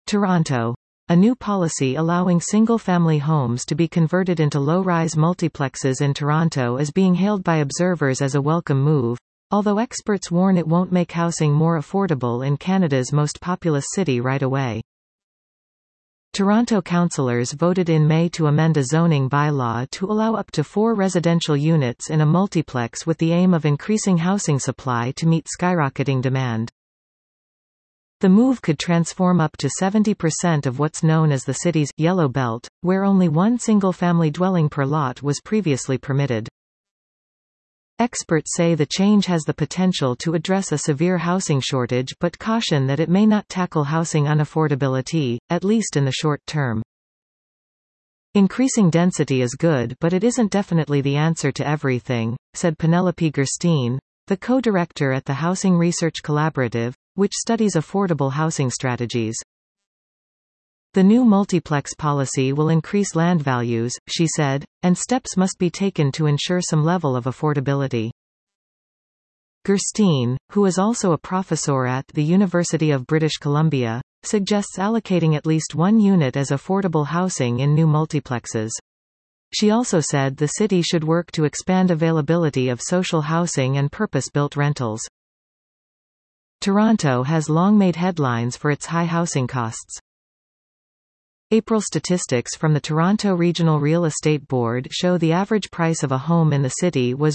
Toronto. A new policy allowing single-family homes to be converted into low-rise multiplexes in Toronto is being hailed by observers as a welcome move, although experts warn it won't make housing more affordable in Canada's most populous city right away. Toronto councillors voted in May to amend a zoning bylaw to allow up to 4 residential units in a multiplex with the aim of increasing housing supply to meet skyrocketing demand. The move could transform up to 70% of what's known as the city's Yellow Belt, where only one single-family dwelling per lot was previously permitted. Experts say the change has the potential to address a severe housing shortage but caution that it may not tackle housing unaffordability, at least in the short term. Increasing density is good, but it isn't definitely the answer to everything, said Penelope Gerstein, the co-director at the Housing Research Collaborative, which studies affordable housing strategies. The new multiplex policy will increase land values, she said, and steps must be taken to ensure some level of affordability. Gerstein, who is also a professor at the University of British Columbia, suggests allocating at least one unit as affordable housing in new multiplexes. She also said the city should work to expand availability of social housing and purpose-built rentals. Toronto has long made headlines for its high housing costs. April statistics from the Toronto Regional Real Estate Board show the average price of a home in the city was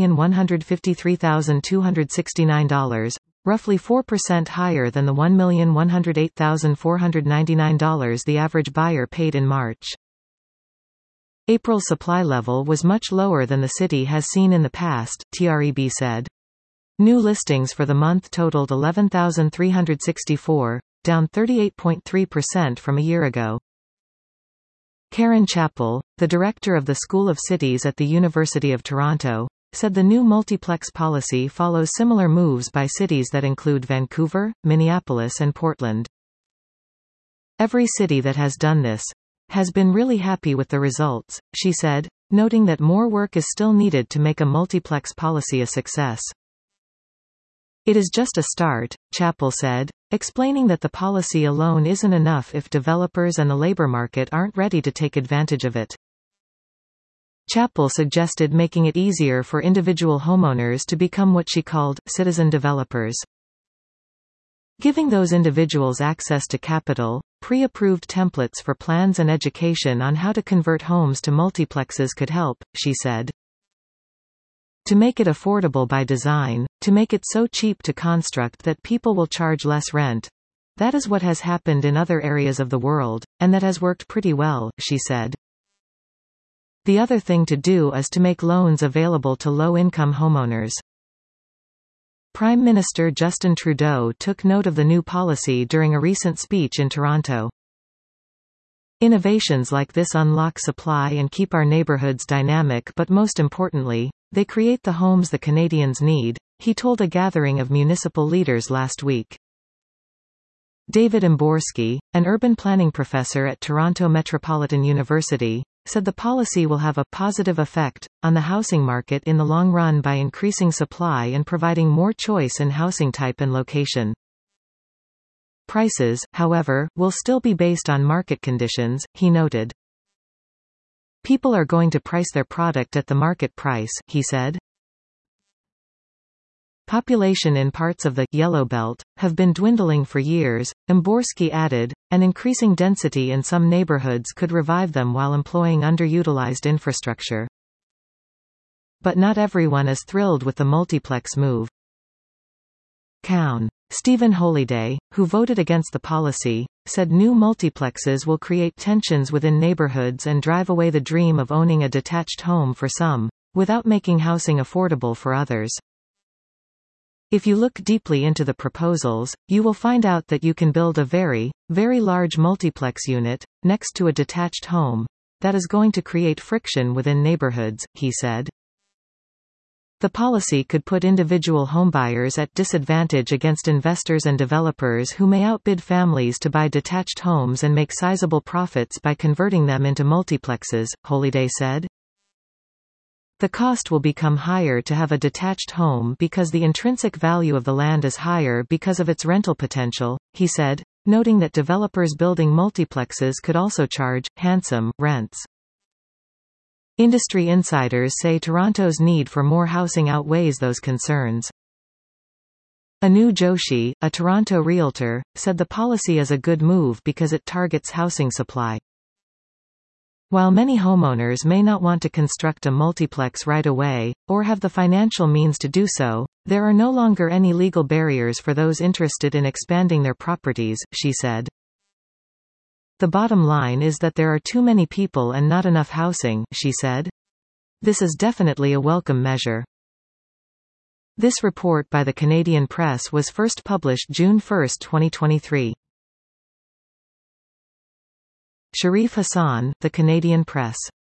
$1,153,269, roughly 4% higher than the $1,108,499 the average buyer paid in March. April's supply level was much lower than the city has seen in the past, TREB said. New listings for the month totaled 11,364, down 38.3% from a year ago. Karen Chappell, the director of the School of Cities at the University of Toronto, said the new multiplex policy follows similar moves by cities that include Vancouver, Minneapolis and Portland. Every city that has done this has been really happy with the results, she said, noting that more work is still needed to make a multiplex policy a success. It is just a start, Chappell said, explaining that the policy alone isn't enough if developers and the labor market aren't ready to take advantage of it. Chappell suggested making it easier for individual homeowners to become what she called citizen developers. Giving those individuals access to capital, pre-approved templates for plans and education on how to convert homes to multiplexes could help, she said. To make it affordable by design, to make it so cheap to construct that people will charge less rent. That is what has happened in other areas of the world, and that has worked pretty well, she said. The other thing to do is to make loans available to low-income homeowners. Prime Minister Justin Trudeau took note of the new policy during a recent speech in Toronto. Innovations like this unlock supply and keep our neighborhoods dynamic, but most importantly, they create the homes the Canadians need, he told a gathering of municipal leaders last week. David Imborski, an urban planning professor at Toronto Metropolitan University, said the policy will have a positive effect on the housing market in the long run by increasing supply and providing more choice in housing type and location. Prices, however, will still be based on market conditions, he noted. People are going to price their product at the market price, he said. Population in parts of the Yellow Belt have been dwindling for years, Imborski added, and increasing density in some neighborhoods could revive them while employing underutilized infrastructure. But not everyone is thrilled with the multiplex move. Stephen Holyday, who voted against the policy, said new multiplexes will create tensions within neighborhoods and drive away the dream of owning a detached home for some, without making housing affordable for others. If you look deeply into the proposals, you will find out that you can build a very, very large multiplex unit, next to a detached home. That is going to create friction within neighborhoods, he said. The policy could put individual homebuyers at disadvantage against investors and developers who may outbid families to buy detached homes and make sizable profits by converting them into multiplexes, Holyday said. The cost will become higher to have a detached home because the intrinsic value of the land is higher because of its rental potential, he said. noting that developers building multiplexes could also charge handsome rents. Industry insiders say Toronto's need for more housing outweighs those concerns. Anu Joshi, a Toronto realtor, said the policy is a good move because it targets housing supply. While many homeowners may not want to construct a multiplex right away, or have the financial means to do so, there are no longer any legal barriers for those interested in expanding their properties, she said. The bottom line is that there are too many people and not enough housing, she said. This is definitely a welcome measure. This report by the Canadian Press was first published June 1, 2023. Sharif Hassan, The Canadian Press.